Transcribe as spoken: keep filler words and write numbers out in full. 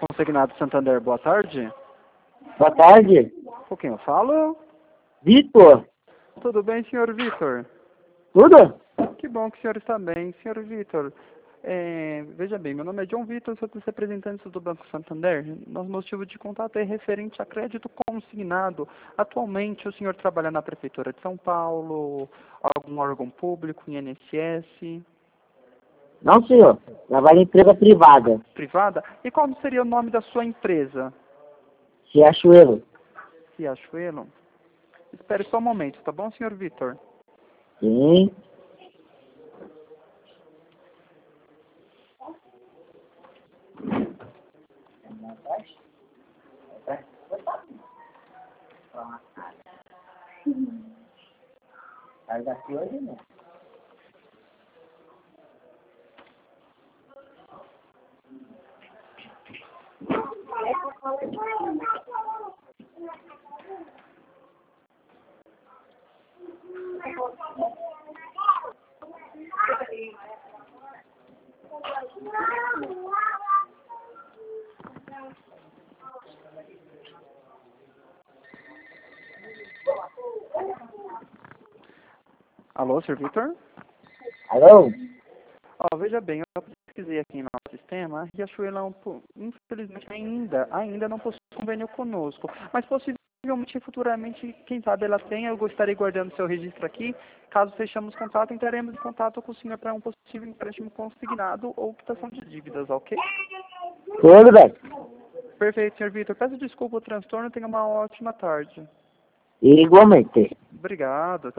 Consignado Santander, boa tarde. Boa tarde. Com quem eu falo? Vitor. Tudo bem, senhor Vitor? Tudo? Que bom que o senhor está bem. Senhor Vitor, é, veja bem, meu nome é John Vitor, sou dos representantes do Banco Santander. Nosso motivo de contato é referente a crédito consignado. Atualmente, o senhor trabalha na Prefeitura de São Paulo, algum órgão público, I N S S? Não, senhor. Trabalho em empresa privada. Privada? E qual seria o nome da sua empresa? Riachuelo. Riachuelo? Espere só um momento, tá bom, senhor Vitor? Sim. Sai daqui hoje, não. Alô, senhor Vitor? Alô? Ó, veja bem, eu pesquisei aqui no nosso sistema, a Riachuelo, infelizmente, ainda, ainda não possui convênio conosco, mas possivelmente, futuramente, quem sabe ela tenha, eu gostaria guardando seu registro aqui, caso fechamos contato, entraremos em contato com o senhor para um possível empréstimo consignado ou quitação de dívidas, ok? Tudo bem. Perfeito, senhor Vitor, peço desculpa o transtorno, tenha uma ótima tarde. Igualmente. Obrigado.